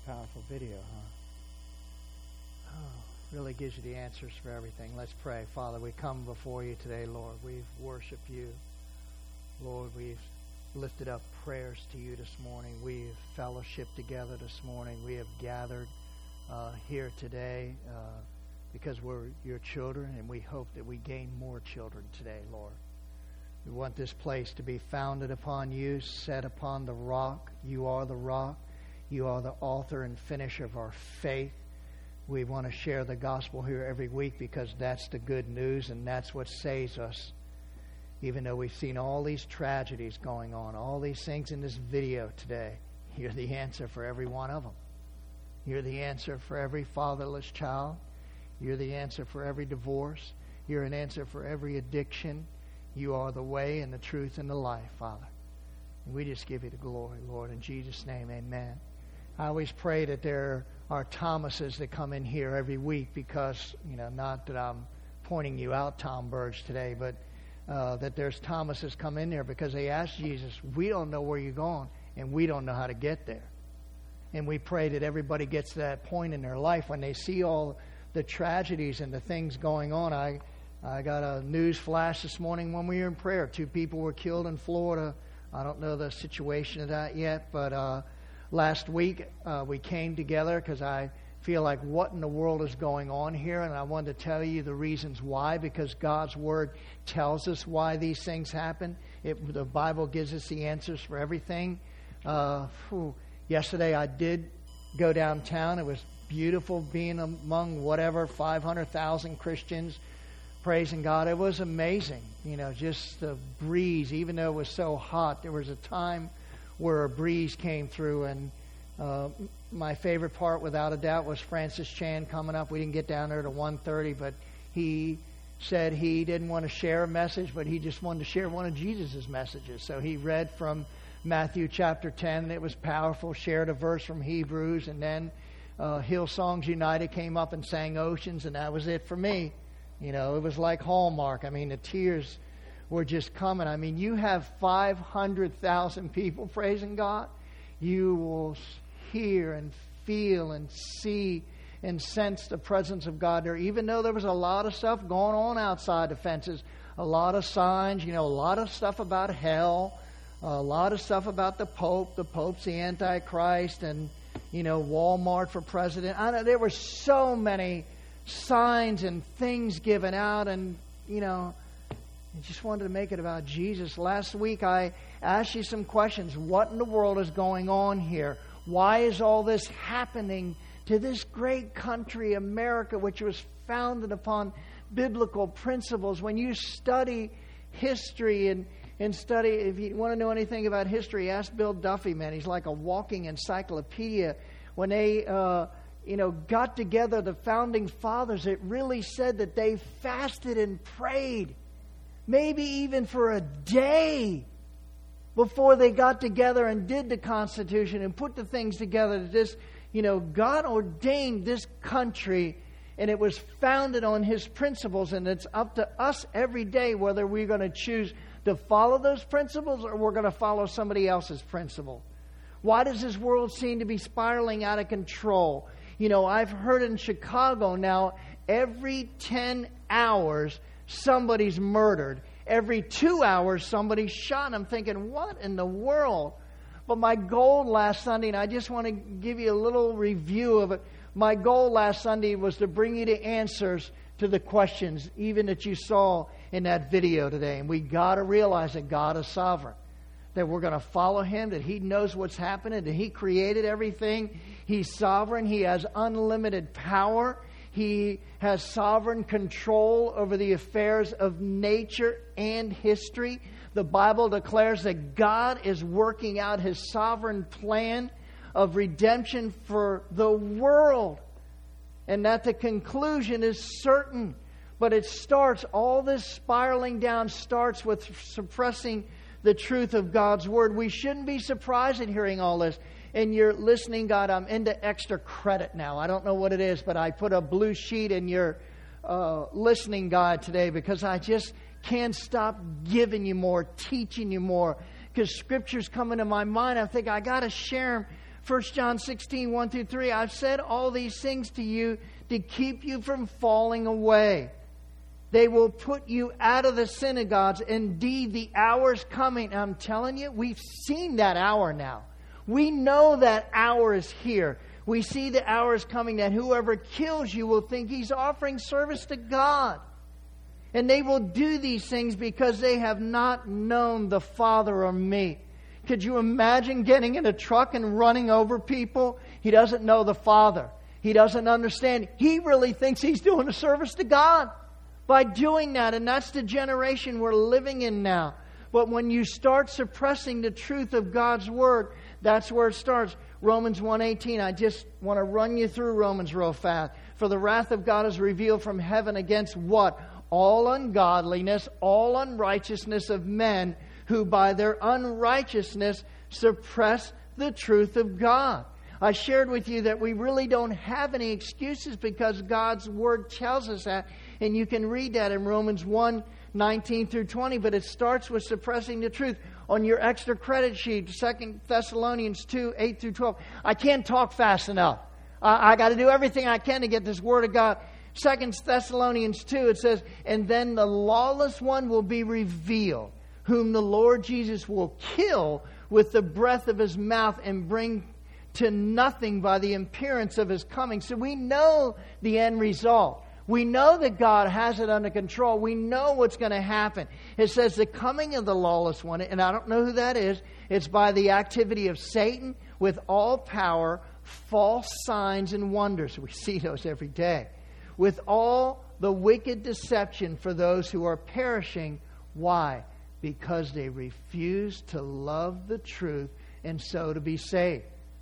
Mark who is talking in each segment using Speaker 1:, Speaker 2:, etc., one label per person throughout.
Speaker 1: Powerful video, really gives you the answers for everything. Let's pray. Father, we come before you today, Lord. We've worshiped you. Lord, we've lifted up prayers to you this morning. We've fellowshiped together this morning. We have gathered here today because we're your children, and we hope that we gain more children today, Lord. We want this place to be founded upon you, set upon the rock. You are the rock. You are the author and finisher of our faith. We want to share the gospel here every week because that's the good news and that's what saves us. Even though we've seen all these tragedies going on, all these things in this video today, you're the answer for every one of them. You're the answer for every fatherless child. You're the answer for every divorce. You're an answer for every addiction. You are the way and the truth and the life, Father. And we just give you the glory, Lord. In Jesus' name, amen. I always pray that there are Thomases that come in here every week because, not that I'm pointing you out, Tom Burge, today, but that there's Thomases come in there because they ask Jesus, we don't know where you're going, and we don't know how to get there. And we pray that everybody gets to that point in their life when they see all the tragedies and the things going on. I got a news flash this morning when we were in prayer. 2 people were killed in Florida. I don't know the situation of that yet, but last week we came together because I feel like what in the world is going on here, and I wanted to tell you the reasons why, because God's Word tells us why these things happen. The Bible gives us the answers for everything. Yesterday I did go downtown. It was beautiful being among 500,000 Christians praising God. It was amazing, just the breeze. Even though it was so hot, there was a time where a breeze came through, and my favorite part, without a doubt, was Francis Chan coming up. We didn't get down there to 1:30, but he said he didn't want to share a message, but he just wanted to share one of Jesus' messages. So he read from Matthew chapter 10, and it was powerful, shared a verse from Hebrews, and then Hillsongs United came up and sang Oceans, and that was it for me. It was like Hallmark. The tears were just coming. You have 500,000 people praising God. You will hear and feel and see and sense the presence of God there, even though there was a lot of stuff going on outside the fences, a lot of signs, a lot of stuff about hell, a lot of stuff about the Pope. The Pope's the Antichrist, and, Walmart for president. There were so many signs and things given out, and, I just wanted to make it about Jesus. Last week I asked you some questions. What in the world is going on here? Why is all this happening to this great country, America, which was founded upon biblical principles? When you study history and study, if you want to know anything about history, ask Bill Duffy, man. He's like a walking encyclopedia. When they got together, the founding fathers, it really said that they fasted and prayed, maybe even for a day, before they got together and did the Constitution and put the things together. That this, God ordained this country, and it was founded on His principles, and it's up to us every day whether we're going to choose to follow those principles or we're going to follow somebody else's principle. Why does this world seem to be spiraling out of control? I've heard in Chicago now, every 10 hours, somebody's murdered. Every 2 hours, somebody's shot. I'm thinking, what in the world? But my goal last Sunday, and I just want to give you a little review of it. My goal last Sunday was to bring you the answers to the questions, even that you saw in that video today. And we got to realize that God is sovereign, that we're going to follow Him, that He knows what's happening, that He created everything. He's sovereign. He has unlimited power. He has sovereign control over the affairs of nature and history. The Bible declares that God is working out His sovereign plan of redemption for the world, and that the conclusion is certain. But it starts, all this spiraling down starts with suppressing the truth of God's Word. We shouldn't be surprised at hearing all this. And you're listening, God, I'm into extra credit now. I don't know what it is, but I put a blue sheet in your listening guide today because I just can't stop giving you more, teaching you more, because Scripture's coming to my mind. I think I got to share them 1 John 16, 1 through 3, I've said all these things to you to keep you from falling away. They will put you out of the synagogues. Indeed, the hour's coming. I'm telling you, we've seen that hour now. We know that hour is here. We see the hour is coming that whoever kills you will think he's offering service to God. And they will do these things because they have not known the Father or me. Could you imagine getting in a truck and running over people? He doesn't know the Father. He doesn't understand. He really thinks he's doing a service to God by doing that. And that's the generation we're living in now. But when you start suppressing the truth of God's Word, that's where it starts. Romans 1:18. I just want to run you through Romans real fast. For the wrath of God is revealed from heaven against what? All ungodliness, all unrighteousness of men who by their unrighteousness suppress the truth of God. I shared with you that we really don't have any excuses because God's Word tells us that. And you can read that in Romans 1:19 through 20. But it starts with suppressing the truth. On your extra credit sheet, 2 Thessalonians 2:8 through 12. I can't talk fast enough. I got to do everything I can to get this Word of God. 2 Thessalonians 2, it says, and then the lawless one will be revealed, whom the Lord Jesus will kill with the breath of His mouth and bring to nothing by the appearance of His coming. So we know the end result. We know that God has it under control. We know what's going to happen. It says the coming of the lawless one, and I don't know who that is. It's by the activity of Satan with all power, false signs and wonders. We see those every day. With all the wicked deception for those who are perishing. Why? Because they refuse to love the truth and so to be saved.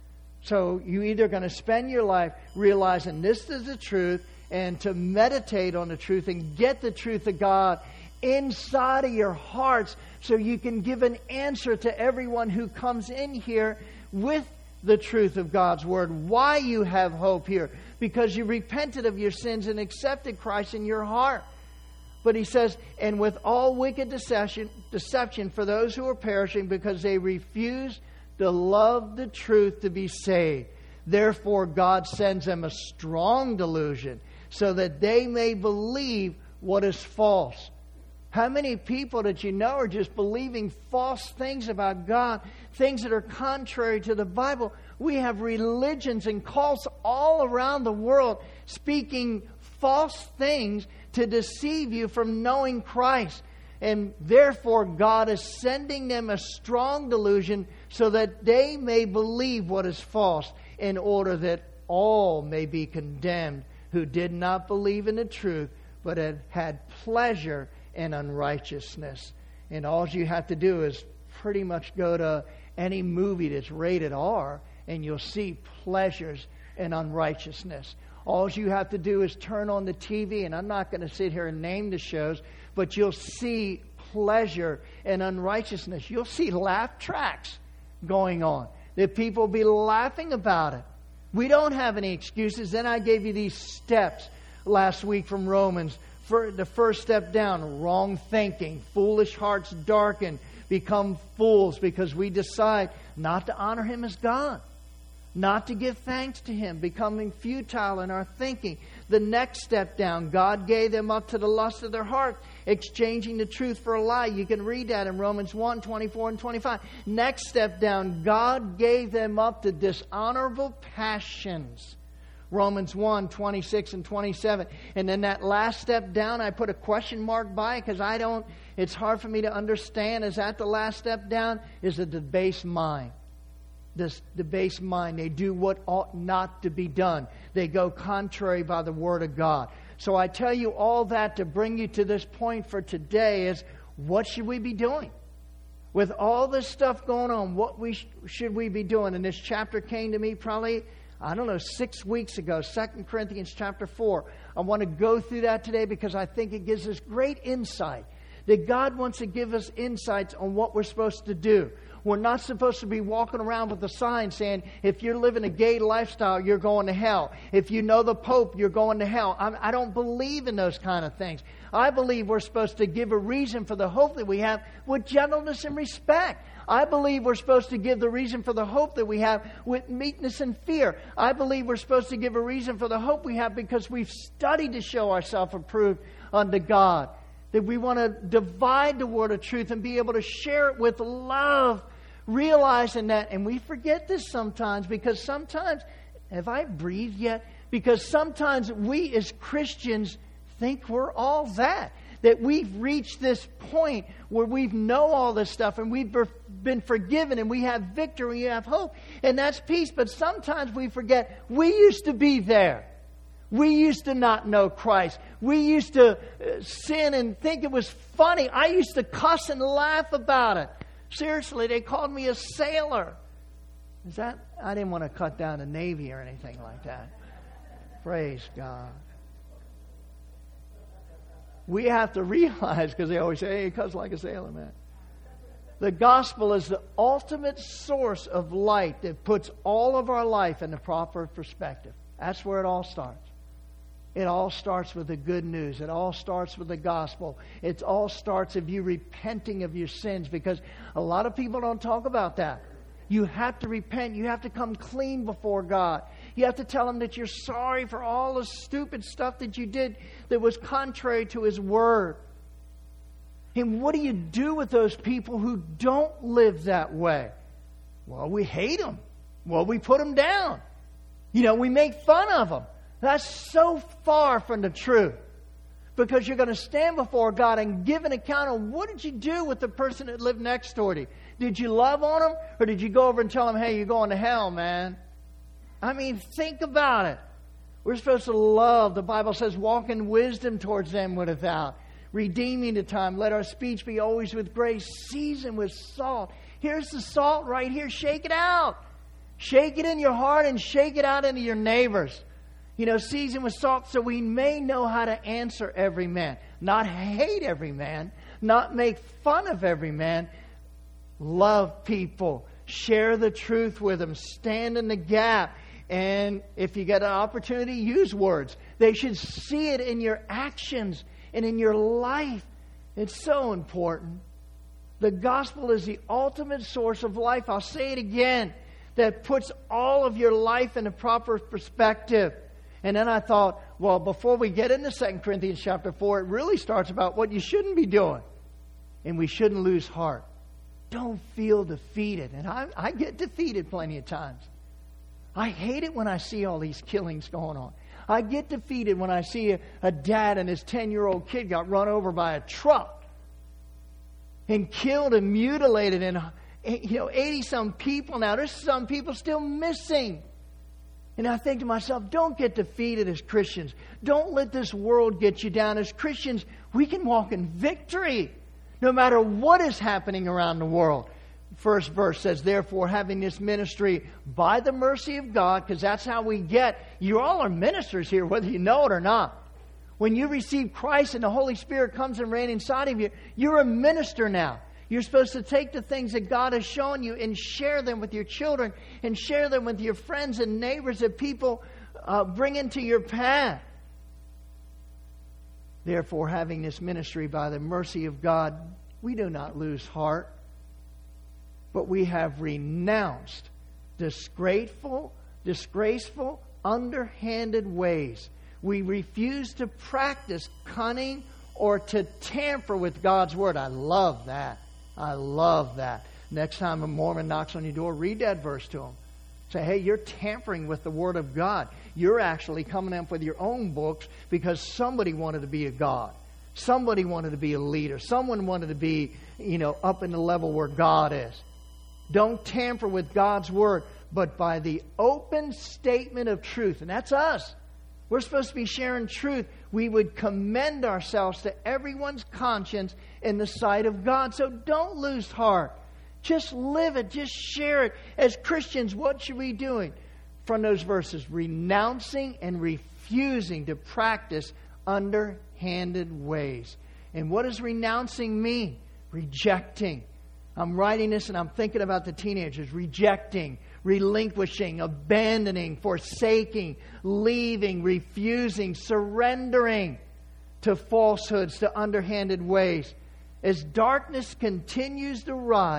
Speaker 1: So you're either going to spend your life realizing this is the truth and to meditate on the truth and get the truth of God inside of your hearts so you can give an answer to everyone who comes in here with the truth of God's Word. Why you have hope here. Because you repented of your sins and accepted Christ in your heart. But he says, and with all wicked deception for those who are perishing because they refuse to love the truth to be saved. Therefore God sends them a strong delusion so that they may believe what is false. How many people that you know are just believing false things about God, things that are contrary to the Bible? We have religions and cults all around the world speaking false things to deceive you from knowing Christ. And therefore God is sending them a strong delusion so that they may believe what is false, in order that all may be condemned who did not believe in the truth, but had pleasure in unrighteousness. And all you have to do is pretty much go to any movie that's rated R, and you'll see pleasures in unrighteousness. All you have to do is turn on the TV, and I'm not going to sit here and name the shows, but you'll see pleasure in unrighteousness. You'll see laugh tracks going on. That people will be laughing about it. We don't have any excuses. Then I gave you these steps last week from Romans. For the first step down, wrong thinking, foolish hearts darkened, become fools because we decide not to honor Him as God, not to give thanks to Him, becoming futile in our thinking. The next step down, God gave them up to the lust of their heart, exchanging the truth for a lie. You can read that in Romans 1:24 and 25. Next step down, God gave them up to dishonorable passions. Romans 1:26 and 27. And then that last step down, I put a question mark by it because it's hard for me to understand. Is that the last step down? Is the debased mind. This debased mind. They do what ought not to be done. They go contrary by the Word of God. So I tell you all that to bring you to this point for today is, what should we be doing? With all this stuff going on, what should we be doing? And this chapter came to me probably, 6 weeks ago, 2 Corinthians chapter 4. I want to go through that today because I think it gives us great insight. That God wants to give us insights on what we're supposed to do. We're not supposed to be walking around with a sign saying, if you're living a gay lifestyle, you're going to hell. If you know the Pope, you're going to hell. I don't believe in those kind of things. I believe we're supposed to give a reason for the hope that we have with gentleness and respect. I believe we're supposed to give the reason for the hope that we have with meekness and fear. I believe we're supposed to give a reason for the hope we have because we've studied to show ourselves approved unto God. That we want to divide the word of truth and be able to share it with love, realizing that. And we forget this sometimes because sometimes, have I breathed yet? Because sometimes we as Christians think we're all that. That we've reached this point where we know all this stuff and we've been forgiven and we have victory, we have hope. And that's peace. But sometimes we forget we used to be there. We used to not know Christ. We used to sin and think it was funny. I used to cuss and laugh about it. Seriously, they called me a sailor. I didn't want to cut down the Navy or anything like that. Praise God. We have to realize, because they always say, hey, you cuss like a sailor, man. The gospel is the ultimate source of light that puts all of our life in the proper perspective. That's where it all starts. It all starts with the good news. It all starts with the gospel. It all starts of you repenting of your sins, because a lot of people don't talk about that. You have to repent. You have to come clean before God. You have to tell Him that you're sorry for all the stupid stuff that you did that was contrary to His Word. And what do you do with those people who don't live that way? Well, we hate them. Well, we put them down. We make fun of them. That's so far from the truth. Because you're going to stand before God and give an account of what did you do with the person that lived next door to you? Did you love on them? Or did you go over and tell them, hey, you're going to hell, man? I mean, think about it. We're supposed to love. The Bible says, walk in wisdom towards them without. Redeeming the time. Let our speech be always with grace, seasoned with salt. Here's the salt right here. Shake it out. Shake it in your heart and shake it out into your neighbors. Seasoned with salt, so we may know how to answer every man. Not hate every man. Not make fun of every man. Love people. Share the truth with them. Stand in the gap. And if you get an opportunity, use words. They should see it in your actions and in your life. It's so important. The gospel is the ultimate source of life. I'll say it again. That puts all of your life in a proper perspective. And then I thought, well, before we get into 2 Corinthians chapter 4, it really starts about what you shouldn't be doing. And we shouldn't lose heart. Don't feel defeated. And I get defeated plenty of times. I hate it when I see all these killings going on. I get defeated when I see a dad and his 10-year-old kid got run over by a truck and killed and mutilated, and 80-some people now. There's some people still missing. And I think to myself, don't get defeated as Christians. Don't let this world get you down. As Christians, we can walk in victory no matter what is happening around the world. First verse says, therefore, having this ministry by the mercy of God, because that's how we get. You all are ministers here, whether you know it or not. When you receive Christ and the Holy Spirit comes and reigns inside of you, you're a minister now. You're supposed to take the things that God has shown you and share them with your children and share them with your friends and neighbors that people bring into your path. Therefore, having this ministry by the mercy of God, we do not lose heart, but we have renounced disgraceful, underhanded ways. We refuse to practice cunning or to tamper with God's Word. I love that. I love that. Next time a Mormon knocks on your door, read that verse to them. Say, hey, you're tampering with the Word of God. You're actually coming up with your own books because somebody wanted to be a God. Somebody wanted to be a leader. Someone wanted to be, up in the level where God is. Don't tamper with God's Word, but by the open statement of truth. And that's us. We're supposed to be sharing truth. We would commend ourselves to everyone's conscience in the sight of God. So don't lose heart. Just live it. Just share it. As Christians, what should we be doing? From those verses, renouncing and refusing to practice underhanded ways. And what does renouncing mean? Rejecting. I'm writing this and I'm thinking about the teenagers. Rejecting, relinquishing, abandoning, forsaking, leaving, refusing, surrendering to falsehoods, to underhanded ways. As darkness continues to rise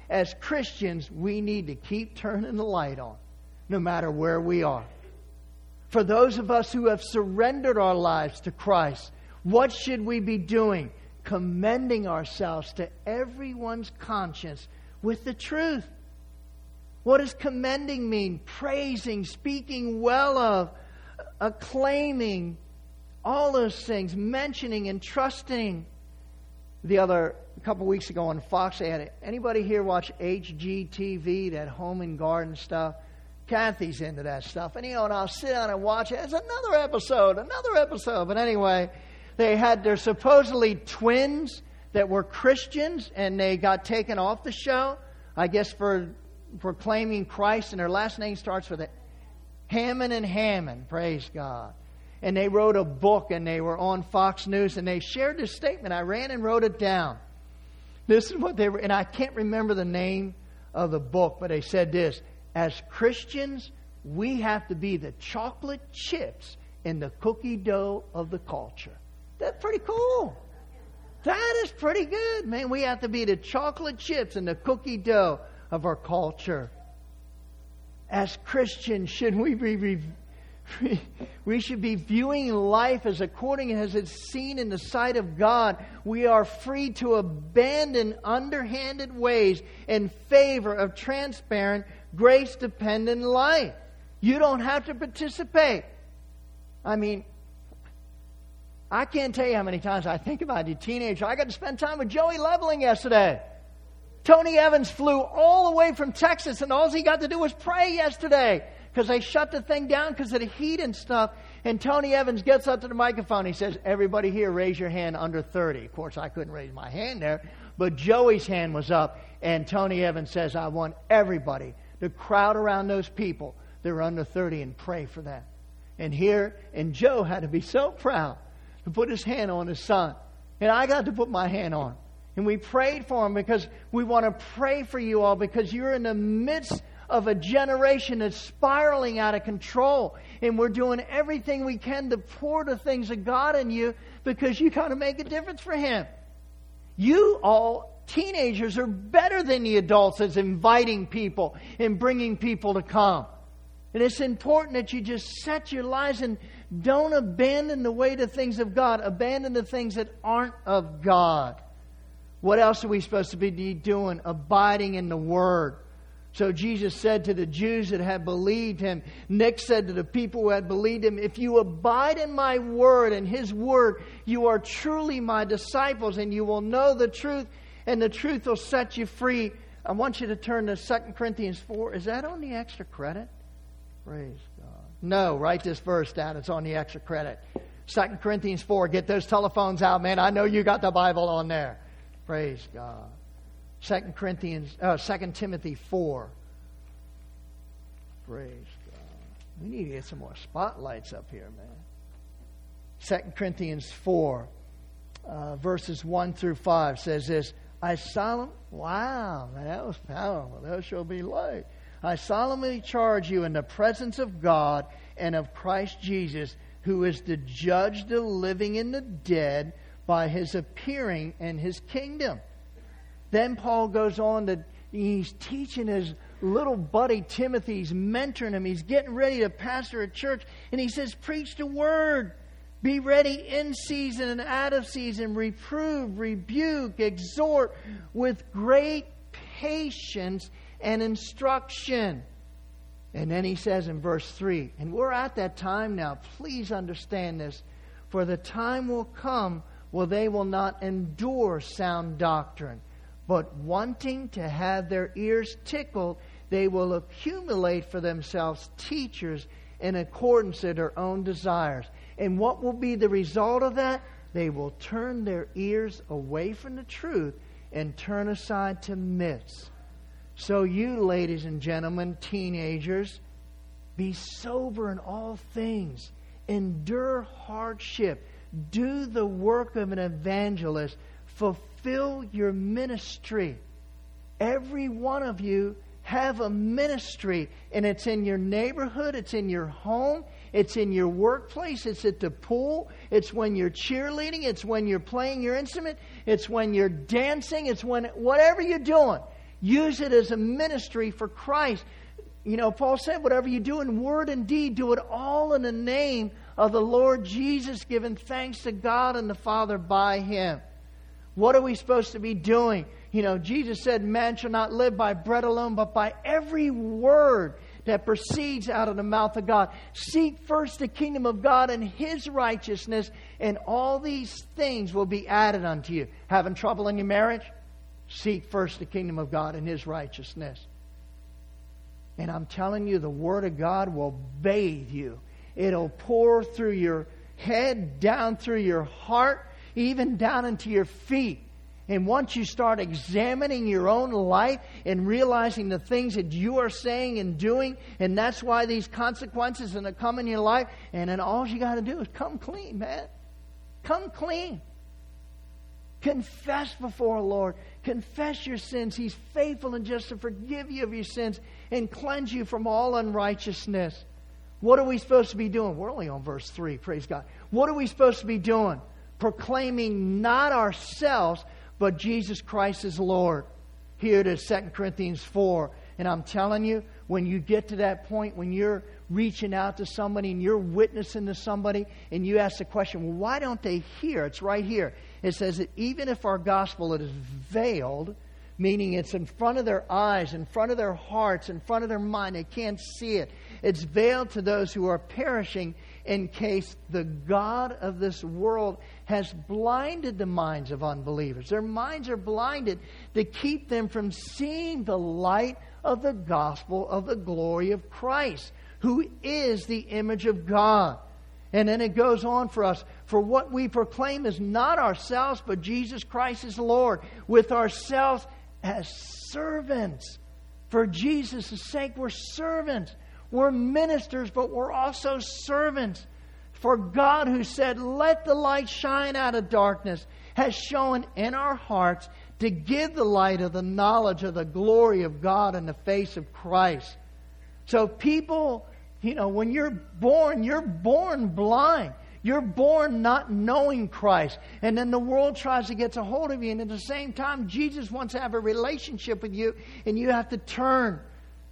Speaker 1: as Christians, we need to keep turning the light on, no matter where we are. For those of us who have surrendered our lives to Christ, what should we be doing? Commending ourselves to everyone's conscience with the truth. What does commending mean? Praising, speaking well of, acclaiming, all those things, mentioning and trusting. A couple weeks ago on Fox, they had it. Anybody here watch HGTV, that home and garden stuff? Kathy's into that stuff. And and I'll sit down and watch it. It's another episode. But anyway, they had their supposedly twins that were Christians, and they got taken off the show, I guess for proclaiming Christ, and their last name starts with a Hammond and Hammond. Praise God. And they wrote a book, and they were on Fox News, and they shared this statement. I ran and wrote it down. This is what they were, and I can't remember the name of the book, but they said this: as Christians, we have to be the chocolate chips in the cookie dough of the culture. That's pretty cool. That is pretty good, man. We have to be the chocolate chips in the cookie dough of our culture. As Christians, should we should be viewing life as according as it's seen in the sight of God. We are free to abandon underhanded ways in favor of transparent, grace-dependent life. You don't have to participate. I mean, I can't tell you how many times I think about the teenager. I got to spend time with Joey Leveling yesterday. Tony Evans flew all the way from Texas, and all he got to do was pray yesterday because they shut the thing down because of the heat and stuff. And Tony Evans gets up to the microphone. He says, everybody here, raise your hand under 30. Of course, I couldn't raise my hand there, but Joey's hand was up. And Tony Evans says, I want everybody to crowd around those people that are under 30 and pray for them. And Joe had to be so proud to put his hand on his son. And I got to put my hand on him. And we prayed for him because we want to pray for you all, because you're in the midst of a generation that's spiraling out of control. And we're doing everything we can to pour the things of God in you, because you got to make a difference for Him. You all, teenagers, are better than the adults as inviting people and bringing people to come. And it's important that you just set your lives and don't abandon the way to things of God. Abandon the things that aren't of God. What else are we supposed to be doing? Abiding in the Word. So Jesus said to the Jews that had believed Him, Nick said to the people who had believed Him, if you abide in my Word and His Word, you are truly my disciples, and you will know the truth, and the truth will set you free. I want you to turn to 2 Corinthians 4. Is that on the extra credit? Praise God. No, write this verse down. It's on the extra credit. 2 Corinthians 4. Get those telephones out, man. I know you got the Bible on there. Praise God. 2 Timothy 4. Praise God. We need to get some more spotlights up here, man. 2 Corinthians 4, verses 1 through 5 says this. Wow, man, that was powerful. That shall be light. I solemnly charge you in the presence of God and of Christ Jesus, who is to judge the living and the dead by His appearing in His kingdom. Then Paul goes on he's teaching his little buddy Timothy. He's mentoring him. He's getting ready to pastor a church. And he says, preach the word. Be ready in season and out of season. Reprove, rebuke, exhort with great patience and instruction. And then he says in verse 3, and we're at that time now. Please understand this. For the time will come where they will not endure sound doctrine, but wanting to have their ears tickled, they will accumulate for themselves teachers in accordance to their own desires. And what will be the result of that? They will turn their ears away from the truth and turn aside to myths. So you, ladies and gentlemen, teenagers, be sober in all things. Endure hardship. Do the work of an evangelist. Fulfill your ministry. Every one of you have a ministry, and it's in your neighborhood, it's in your home, it's in your workplace, it's at the pool, it's when you're cheerleading, it's when you're playing your instrument, it's when you're dancing, it's when whatever you're doing, Use it as a ministry for Christ. You know, Paul said, whatever you do in word and deed, do it all in the name of the Lord Jesus, giving thanks to God and the Father by Him. What are we supposed to be doing? You know, Jesus said, man shall not live by bread alone, but by every word that proceeds out of the mouth of God. Seek first the kingdom of God and His righteousness, and all these things will be added unto you. Having trouble in your marriage? Seek first the kingdom of God and His righteousness. And I'm telling you, the Word of God will bathe you. It'll pour through your head, down through your heart, even down into your feet. And once you start examining your own life and realizing the things that you are saying and doing, and that's why these consequences are going to come in your life, and then all you got to do is come clean, man. Come clean. Confess before the Lord. Confess your sins. He's faithful and just to forgive you of your sins and cleanse you from all unrighteousness. What are we supposed to be doing? We're only on verse 3, praise God. What are we supposed to be doing? Proclaiming not ourselves, but Jesus Christ is Lord. Here it is, 2 Corinthians 4. And I'm telling you, when you get to that point, when you're reaching out to somebody and you're witnessing to somebody, and you ask the question, well, why don't they hear? It's right here. It says that even if our gospel is veiled, meaning it's in front of their eyes, in front of their hearts, in front of their mind, they can't see it. It's veiled to those who are perishing, in case the God of this world has blinded the minds of unbelievers. Their minds are blinded to keep them from seeing the light of the gospel of the glory of Christ, who is the image of God. And then it goes on for us. For what we proclaim is not ourselves, but Jesus Christ is Lord, with ourselves as servants. For Jesus' sake, we're servants. We're ministers, but we're also servants. For God, who said, let the light shine out of darkness, has shown in our hearts to give the light of the knowledge of the glory of God in the face of Christ. So people, you know, when you're born blind. You're born not knowing Christ. And then the world tries to get a hold of you. And at the same time, Jesus wants to have a relationship with you. And you have to turn.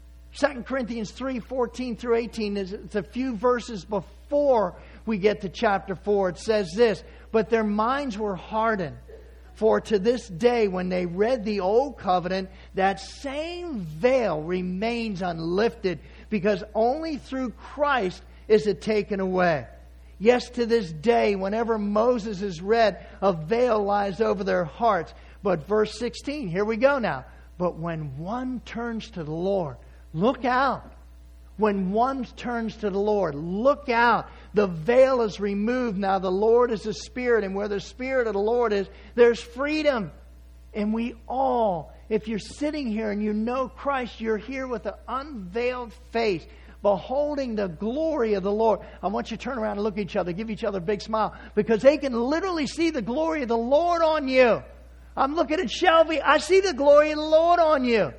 Speaker 1: 2 Corinthians 3:14 through 18 is a few verses before we get to chapter 4. It says this, but their minds were hardened. For to this day, when they read the old covenant, that same veil remains unlifted, because only through Christ is it taken away. Yes, to this day, whenever Moses is read, a veil lies over their hearts. But verse 16, here we go now. But when one turns to the Lord, look out. When one turns to the Lord, look out. The veil is removed. Now the Lord is the Spirit, and where the Spirit of the Lord is, there's freedom. And we all, if you're sitting here and you know Christ, you're here with an unveiled face, beholding the glory of the Lord. I want you to turn around and look at each other, give each other a big smile, because they can literally see the glory of the Lord on you. I'm looking at Shelby. I see the glory of the Lord on you.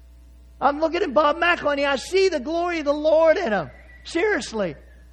Speaker 1: I'm looking at Bob McElhenney. I see the glory of the Lord in him. Seriously.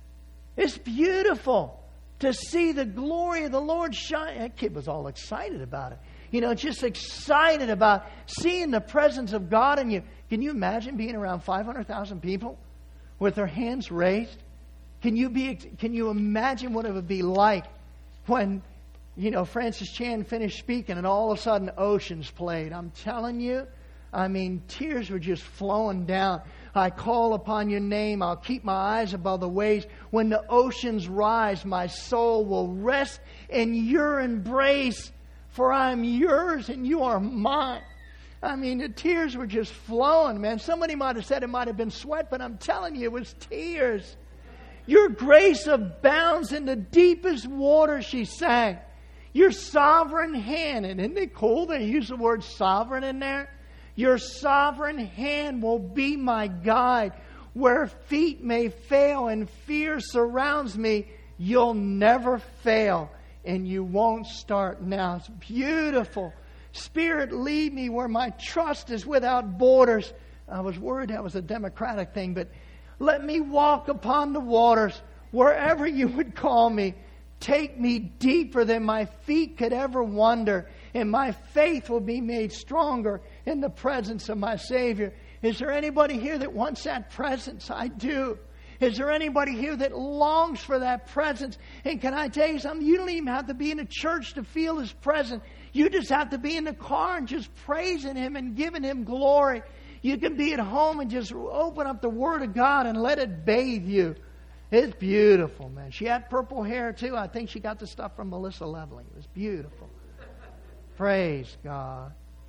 Speaker 1: It's beautiful to see the glory of the Lord shine. That kid was all excited about it. You know, just excited about seeing the presence of God in you. Can you imagine being around 500,000 people with their hands raised? Can you imagine what it would be like when, you know, Francis Chan finished speaking and all of a sudden Oceans played? I'm telling you, I mean, tears were just flowing down. I call upon your name. I'll keep my eyes above the waves. When the oceans rise, my soul will rest in your embrace. For I am yours and you are mine. I mean, the tears were just flowing, man. Somebody might have said it might have been sweat, but I'm telling you, it was tears. Your grace abounds in the deepest water, she sang. Your sovereign hand, and isn't it cool they use the word sovereign in there? Your sovereign hand will be my guide. Where feet may fail and fear surrounds me, you'll never fail and you won't start now. It's beautiful. Spirit, lead me where my trust is without borders. I was worried that was a Democratic thing, but let me walk upon the waters wherever you would call me. Take me deeper than my feet could ever wander, and my faith will be made stronger in the presence of my Savior. Is there anybody here that wants that presence? I do. Is there anybody here that longs for that presence? And can I tell you something? You don't even have to be in a church to feel His presence. You just have to be in the car and just praising Him and giving Him glory. You can be at home and just open up the Word of God and let it bathe you. It's beautiful, man. She had purple hair too. I think she got the stuff from Melissa Leveling. It was beautiful. Praise God.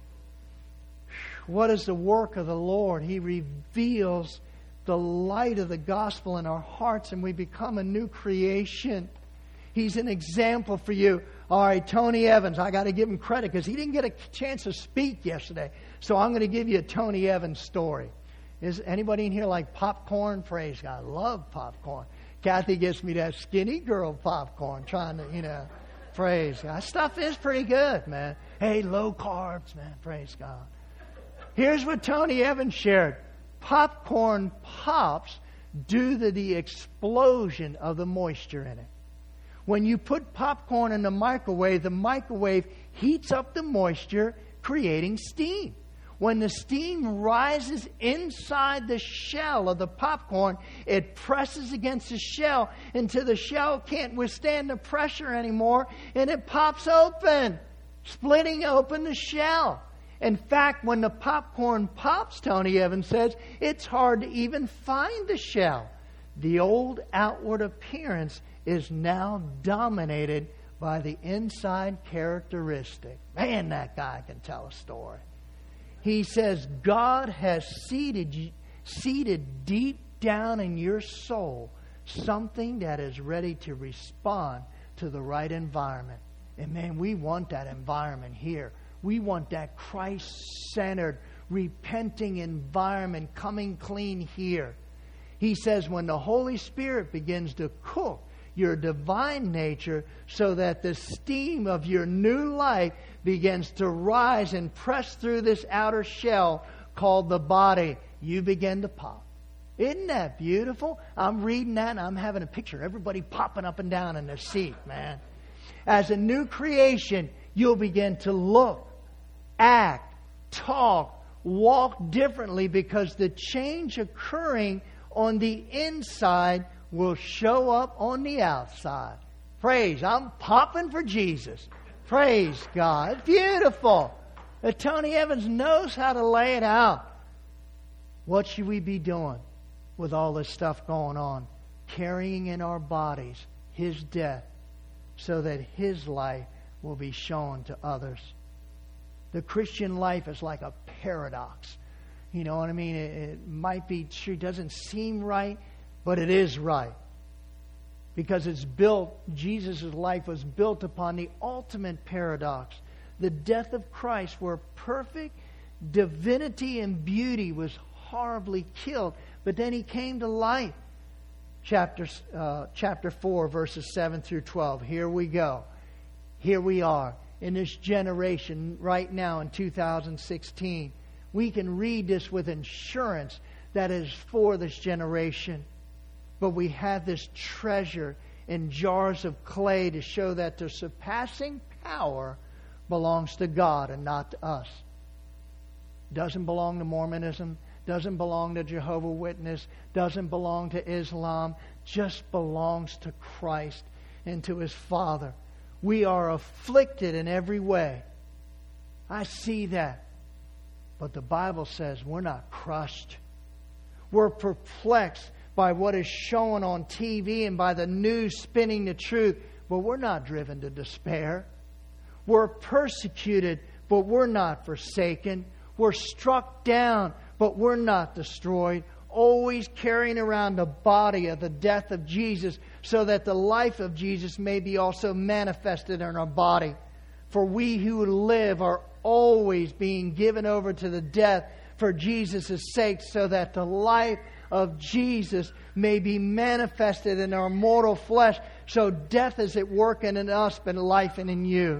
Speaker 1: What is the work of the Lord? He reveals the light of the gospel in our hearts and we become a new creation. He's an example for you. All right, Tony Evans, I got to give him credit because he didn't get a chance to speak yesterday. So I'm going to give you a Tony Evans story. Is anybody in here like popcorn? Praise God. I love popcorn. Kathy gets me that skinny girl popcorn trying to, praise God. Stuff is pretty good, man. Hey, low carbs, man. Praise God. Here's what Tony Evans shared. Popcorn pops due to the explosion of the moisture in it. When you put popcorn in the microwave heats up the moisture, creating steam. When the steam rises inside the shell of the popcorn, it presses against the shell until the shell can't withstand the pressure anymore, and it pops open, splitting open the shell. In fact, when the popcorn pops, Tony Evans says, it's hard to even find the shell. The old outward appearance is now dominated by the inside characteristic. Man, that guy can tell a story. He says, God has seated deep down in your soul something that is ready to respond to the right environment. And man, we want that environment here. We want that Christ-centered, repenting environment coming clean here. He says when the Holy Spirit begins to cook your divine nature so that the steam of your new life begins to rise and press through this outer shell called the body, you begin to pop. Isn't that beautiful? I'm reading that and I'm having a picture of everybody popping up and down in their seat, man. As a new creation, you'll begin to look, act, talk, walk differently because the change occurring on the inside will show up on the outside. Praise. I'm popping for Jesus. Praise God. Beautiful. Tony Evans knows how to lay it out. What should we be doing with all this stuff going on? Carrying in our bodies His death so that His life will be shown to others. The Christian life is like a paradox. You know what I mean? It might be true, doesn't seem right, but it is right. Because it's built, Jesus' life was built upon the ultimate paradox. The death of Christ, where perfect divinity and beauty was horribly killed. But then He came to life. Chapter 4, verses 7 through 12. Here we go. Here we are in this generation right now in 2016. We can read this with assurance that is for this generation. But we have this treasure in jars of clay to show that the surpassing power belongs to God and not to us. Doesn't belong to Mormonism, doesn't belong to Jehovah's Witness, doesn't belong to Islam, just belongs to Christ and to His Father. We are afflicted in every way. I see that. But the Bible says we're not crushed. We're perplexed by what is shown on TV and by the news spinning the truth, but we're not driven to despair. We're persecuted, but we're not forsaken. We're struck down, but we're not destroyed. Always carrying around the body of the death of Jesus so that the life of Jesus may be also manifested in our body. For we who live are always being given over to the death for Jesus' sake so that the life of Jesus may be manifested in our mortal flesh. So death is at work in us, but life in you.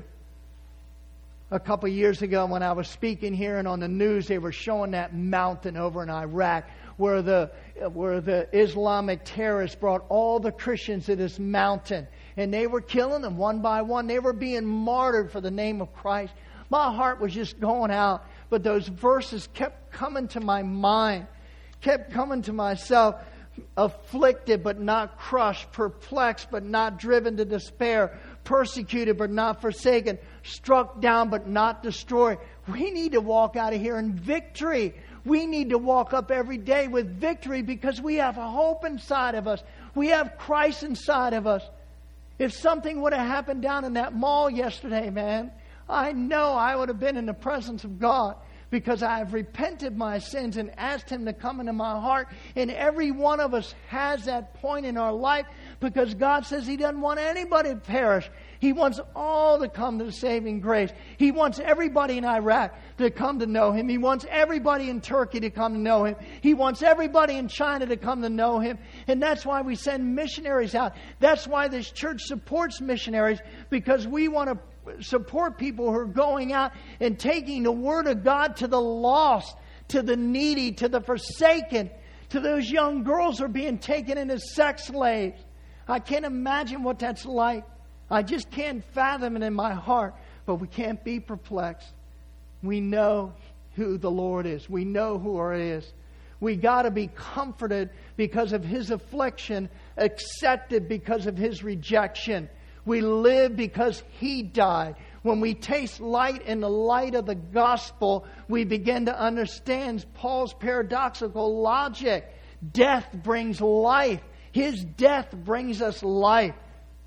Speaker 1: A couple of years ago when I was speaking here and on the news, they were showing that mountain over in Iraq where the Islamic terrorists brought all the Christians to this mountain. And they were killing them one by one. They were being martyred for the name of Christ. My heart was just going out but those verses kept coming to my mind, kept coming to myself. Afflicted but not crushed, perplexed but not driven to despair, persecuted but not forsaken, struck down but not destroyed. We need to walk out of here in victory. We need to walk up every day with victory because we have a hope inside of us. We have Christ inside of us. If something would have happened down in that mall yesterday, man, I know I would have been in the presence of God, because I have repented my sins and asked Him to come into my heart. And every one of us has that point in our life, because God says He doesn't want anybody to perish. He wants all to come to the saving grace. He wants everybody in Iraq to come to know Him. He wants everybody in Turkey to come to know Him. He wants everybody in China to come to know Him. And that's why we send missionaries out. That's why this church supports missionaries, because we want to support people who are going out and taking the Word of God to the lost, to the needy, to the forsaken, to those young girls who are being taken into sex slaves. I can't imagine what that's like. I just can't fathom it in my heart. But we can't be perplexed. We know who the Lord is. We know who He is. We got to be comforted because of His affliction, accepted because of His rejection. We live because He died. When we taste light in the light of the gospel, we begin to understand Paul's paradoxical logic. Death brings life. His death brings us life.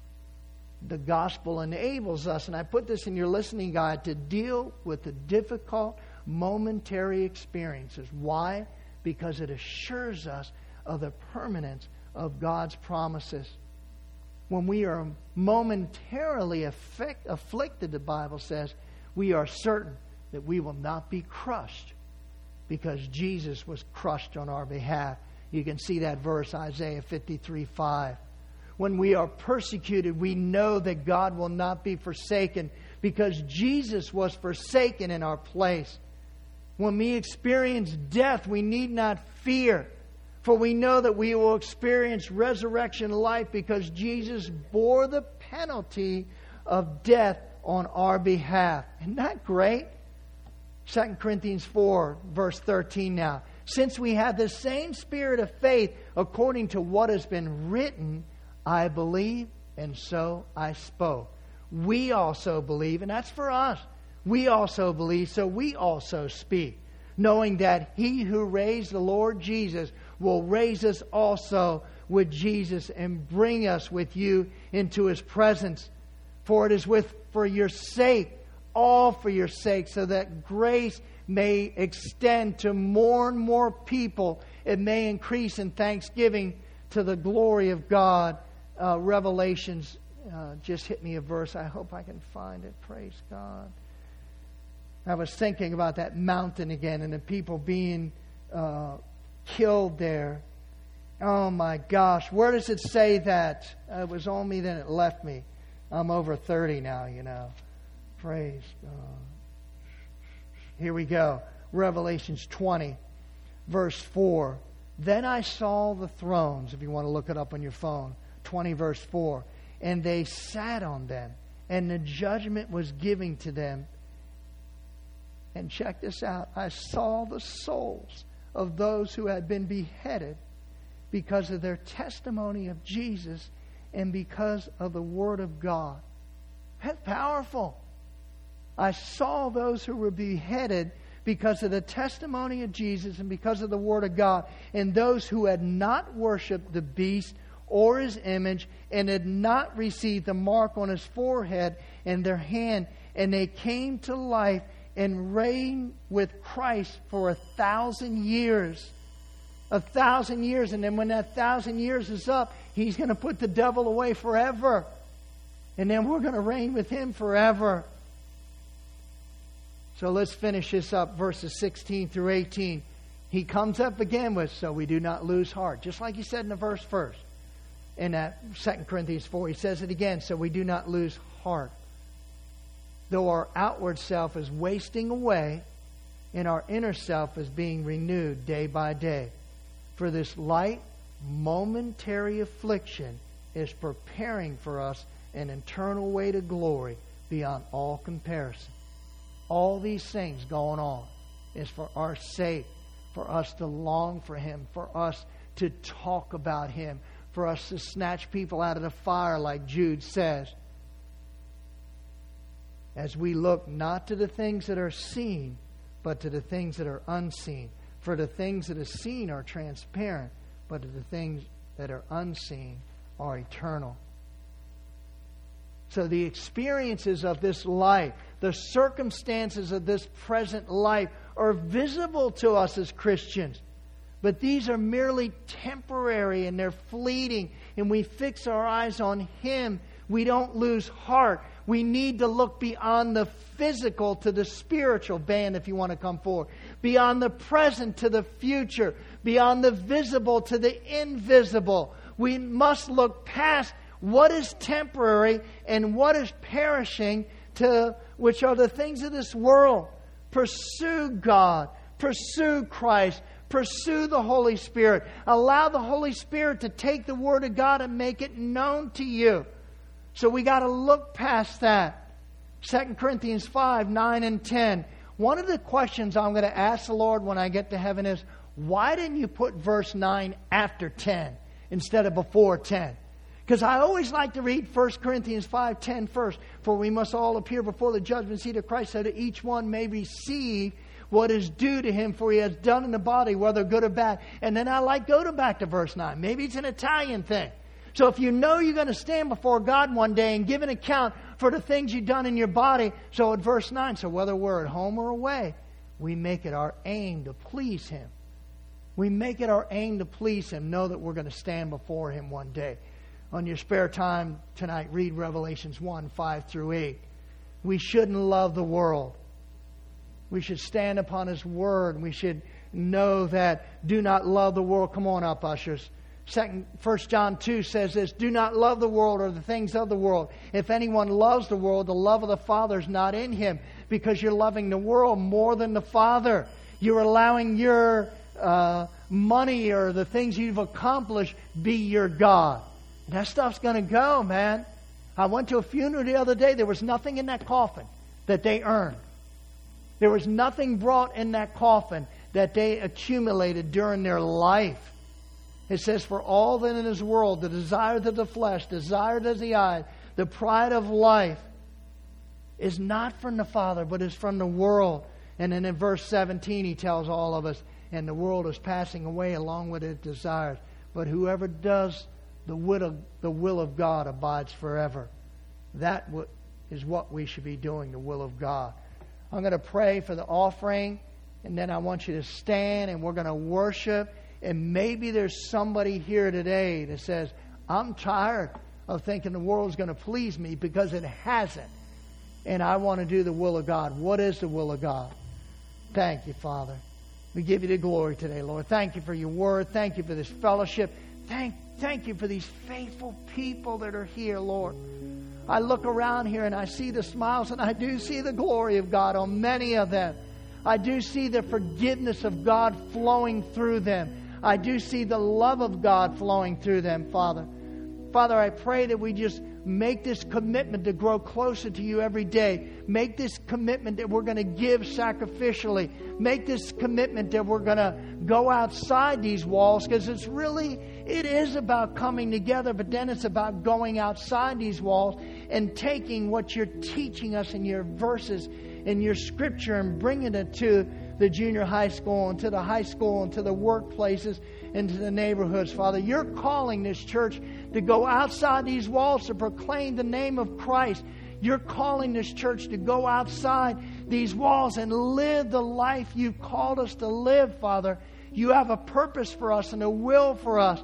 Speaker 1: The gospel enables us, and I put this in your listening guide, to deal with the difficult, momentary experiences. Why? Because it assures us of the permanence of God's promises. When we are momentarily afflicted, the Bible says, we are certain that we will not be crushed, because Jesus was crushed on our behalf. You can see that verse, Isaiah 53:5. When we are persecuted, we know that God will not be forsaken, because Jesus was forsaken in our place. When we experience death, we need not fear, for we know that we will experience resurrection life, because Jesus bore the penalty of death on our behalf. Isn't that great? 2 Corinthians 4, verse 13 now. Since we have the same spirit of faith, according to what has been written, I believe, and so I spoke. We also believe, and that's for us. We also believe, so we also speak, knowing that He who raised the Lord Jesus will raise us also with Jesus and bring us with you into His presence. For it is for your sake, all for your sake, so that grace may extend to more and more people. It may increase in thanksgiving to the glory of God. Revelations just hit me a verse. I hope I can find it. Praise God. I was thinking about that mountain again and the people being killed there. Oh my gosh. Where does it say that? It was on me, then it left me. I'm over 30 now, you know. Praise God. Here we go. Revelations 20, verse 4. Then I saw the thrones, if you want to look it up on your phone. 20, verse 4. And they sat on them, and the judgment was given to them. And check this out. I saw the souls of those who had been beheaded because of their testimony of Jesus and because of the Word of God. That's powerful. I saw those who were beheaded because of the testimony of Jesus and because of the Word of God, and those who had not worshipped the beast or his image and had not received the mark on his forehead and their hand, and they came to life and reigned with Christ for 1,000 years. 1,000 years, and then when that 1,000 years is up, He's going to put the devil away forever. And then we're going to reign with Him forever. So let's finish this up, verses 16 through 18. He comes up again with, so we do not lose heart. Just like He said in the verse first. In that 2 Corinthians 4, He says it again, so we do not lose heart. Though our outward self is wasting away, and our inner self is being renewed day by day. For this light, momentary affliction is preparing for us an eternal way to glory beyond all comparison. All these things going on. is for our sake, for us to long for Him, for us to talk about Him, for us to snatch people out of the fire like Jude says. As we look not to the things that are seen, but to the things that are unseen. For the things that are seen are transparent, but the things that are unseen are eternal. So the experiences of this life, the circumstances of this present life are visible to us as Christians. But these are merely temporary and they're fleeting. And we fix our eyes on Him. We don't lose heart. We need to look beyond the physical to the spiritual. Band, if you want to come forward. Beyond the present to the future. Beyond the visible to the invisible. We must look past what is temporary and what is perishing, to which are the things of this world. Pursue God. Pursue Christ. Pursue the Holy Spirit. Allow the Holy Spirit to take the Word of God and make it known to you. So we got to look past that. 2 Corinthians 5, 9 and 10. One of the questions I'm going to ask the Lord when I get to heaven is, why didn't you put verse 9 after 10 instead of before 10? Because I always like to read 1 Corinthians 5:10 first. For we must all appear before the judgment seat of Christ, so that each one may receive what is due to him, for he has done in the body, whether good or bad. And then I like go back to verse 9. Maybe it's an Italian thing. So if you know you're going to stand before God one day and give an account for the things you've done in your body, so at verse 9, so whether we're at home or away, we make it our aim to please Him. We make it our aim to please Him, know that we're going to stand before Him one day. On your spare time tonight, read Revelations 1, 5 through 8. We shouldn't love the world. We should stand upon His Word. We should know that do not love the world. Come on up, ushers. 1 John 2 says this, do not love the world or the things of the world. If anyone loves the world, the love of the Father is not in him, because you're loving the world more than the Father. You're allowing your money or the things you've accomplished be your God. And that stuff's going to go, man. I went to a funeral the other day. There was nothing in that coffin that they earned. There was nothing brought in that coffin that they accumulated during their life. It says, for all that in this world, the desires of the flesh, desires of the eye, the pride of life, is not from the Father, but is from the world. And then in verse 17, he tells all of us, and the world is passing away along with its desires. But whoever does the will of God abides forever. That is what we should be doing, the will of God. I'm going to pray for the offering, and then I want you to stand, and we're going to worship. And maybe there's somebody here today that says, I'm tired of thinking the world's going to please me, because it hasn't. And I want to do the will of God. What is the will of God? Thank you, Father. We give you the glory today, Lord. Thank you for your word. Thank you for this fellowship. Thank you for these faithful people that are here, Lord. I look around here and I see the smiles, and I do see the glory of God on many of them. I do see the forgiveness of God flowing through them. I do see the love of God flowing through them, Father. Father, I pray that we just make this commitment to grow closer to you every day. Make this commitment that we're going to give sacrificially. Make this commitment that we're going to go outside these walls, because it is about coming together, but then it's about going outside these walls and taking what you're teaching us in your verses, in your scripture, and bringing it to the junior high school and to the high school and to the workplaces and to the neighborhoods, Father. You're calling this church to go outside these walls to proclaim the name of Christ. You're calling this church to go outside these walls and live the life you've called us to live, Father. You have a purpose for us and a will for us.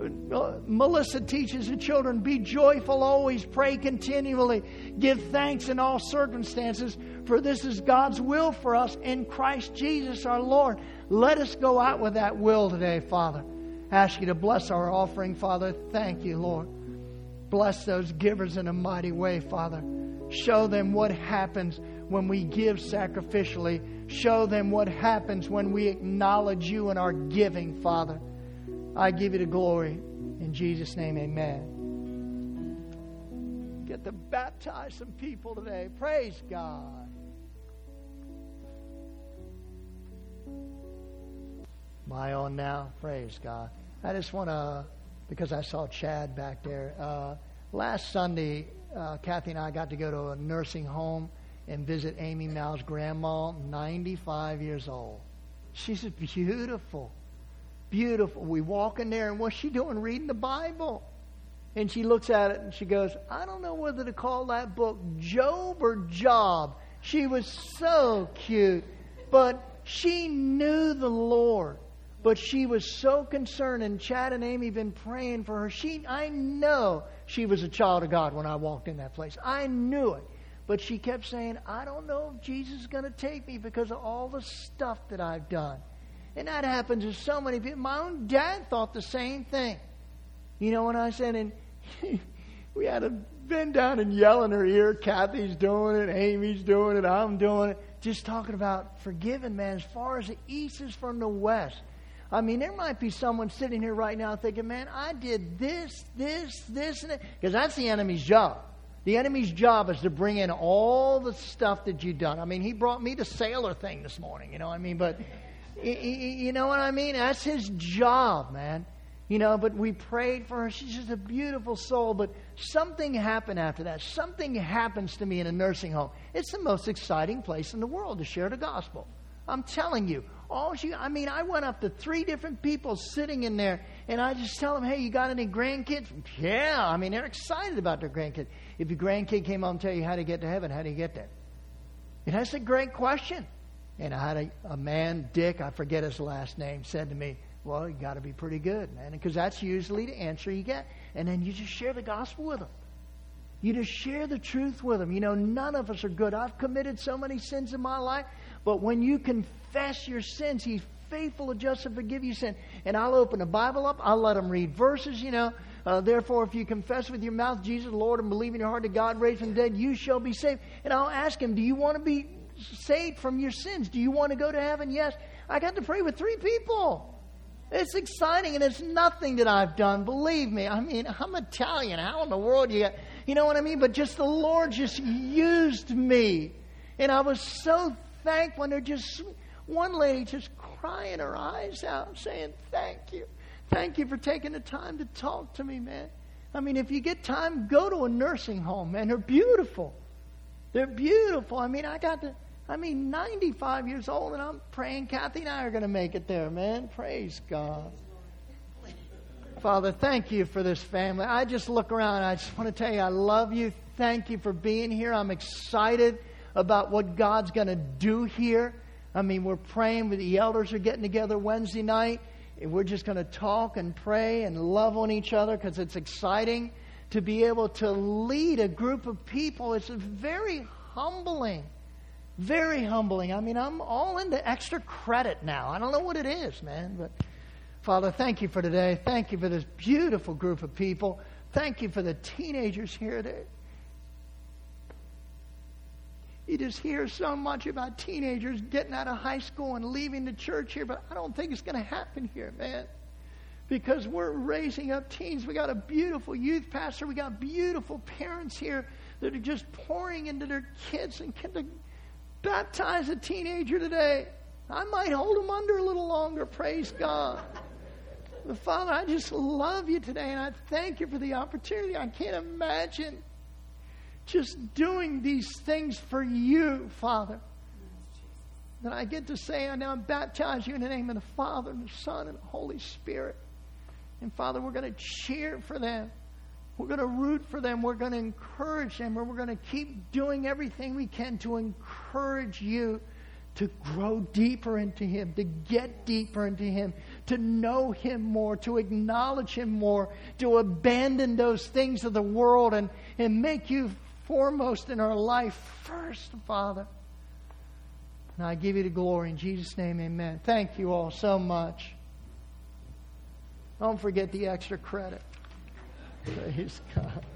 Speaker 1: Melissa teaches the children, be joyful always, pray continually, give thanks in all circumstances, for this is God's will for us in Christ Jesus our Lord. Let us go out with that will today, Father. Ask you to bless our offering, Father. Thank you, Lord. Bless those givers in a mighty way, Father. Show them what happens when we give sacrificially. Show them what happens when we acknowledge you in our giving, Father. I give you the glory. In Jesus' name, amen. Get to baptize some people today. Praise God. Am I on now? Praise God. I just want to, because I saw Chad back there. Last Sunday, Kathy and I got to go to a nursing home and visit Amy Mal's grandma, 95 years old. She's beautiful. Beautiful. We walk in there, and what's she doing? Reading the Bible. And she looks at it, and she goes, I don't know whether to call that book Job or Job. She was so cute. But she knew the Lord. But she was so concerned, and Chad and Amy been praying for her. I know she was a child of God when I walked in that place. I knew it. But she kept saying, I don't know if Jesus is going to take me because of all the stuff that I've done. And that happens to so many people. My own dad thought the same thing. You know what I said? And we had to bend down and yell in her ear. Kathy's doing it. Amy's doing it. I'm doing it. Just talking about forgiving, man, as far as the east is from the west. I mean, there might be someone sitting here right now thinking, man, I did this, and that. Because that's the enemy's job. The enemy's job is to bring in all the stuff that you've done. I mean, he brought me the sailor thing this morning, you know what I mean? But, you know what I mean? That's his job, man. You know, but we prayed for her. She's just a beautiful soul. But something happened after that. Something happens to me in a nursing home. It's the most exciting place in the world to share the gospel. I'm telling you. I went up to 3 different people sitting in there, and I just tell them, hey, you got any grandkids? Yeah. I mean, they're excited about their grandkids. If your grandkid came up and tell you how to get to heaven, how do you get there? That's a great question. And I had a man, Dick, I forget his last name, said to me, well, you got to be pretty good, man, because that's usually the answer you get. And then you just share the gospel with them. You just share the truth with them. You know, none of us are good. I've committed so many sins in my life. But when you confess your sins, He's faithful and just to forgive you sin. And I'll open the Bible up. I'll let them read verses, you know. Therefore, if you confess with your mouth Jesus the Lord and believe in your heart that God raised from the dead, you shall be saved. And I'll ask him, do you want to be saved from your sins? Do you want to go to heaven? Yes. I got to pray with 3 people. It's exciting, and it's nothing that I've done. Believe me. I mean, I'm Italian. How in the world you know what I mean? But just the Lord just used me. And I was so thankful. And there just one lady just crying her eyes out saying, thank you. Thank you for taking the time to talk to me, man. I mean, if you get time, go to a nursing home, man. They're beautiful. They're beautiful. I mean, 95 years old, and I'm praying Kathy and I are going to make it there, man. Praise God. Father, thank you for this family. I just look around, and I just want to tell you, I love you. Thank you for being here. I'm excited about what God's going to do here. I mean, we're praying. The elders are getting together Wednesday night, and we're just going to talk and pray and love on each other because it's exciting to be able to lead a group of people. It's very humbling. Very humbling. I mean, I'm all into extra credit now. I don't know what it is, man. But, Father, thank you for today. Thank you for this beautiful group of people. Thank you for the teenagers here. You just hear so much about teenagers getting out of high school and leaving the church here, but I don't think it's going to happen here, man. Because we're raising up teens. We got a beautiful youth pastor. We got beautiful parents here that are just pouring into their kids and can baptize a teenager today. I might hold them under a little longer. Praise God. But Father, I just love you today, and I thank you for the opportunity. I can't imagine just doing these things for you, Father. That I get to say, I now baptize you in the name of the Father and the Son and the Holy Spirit. And Father, we're going to cheer for them. We're going to root for them. We're going to encourage them. We're going to keep doing everything we can to encourage you to grow deeper into Him, to get deeper into Him, to know Him more, to acknowledge Him more, to abandon those things of the world and make you foremost in our life first, Father. And I give you the glory in Jesus' name, amen. Thank you all so much. Don't forget the extra credit. Praise God.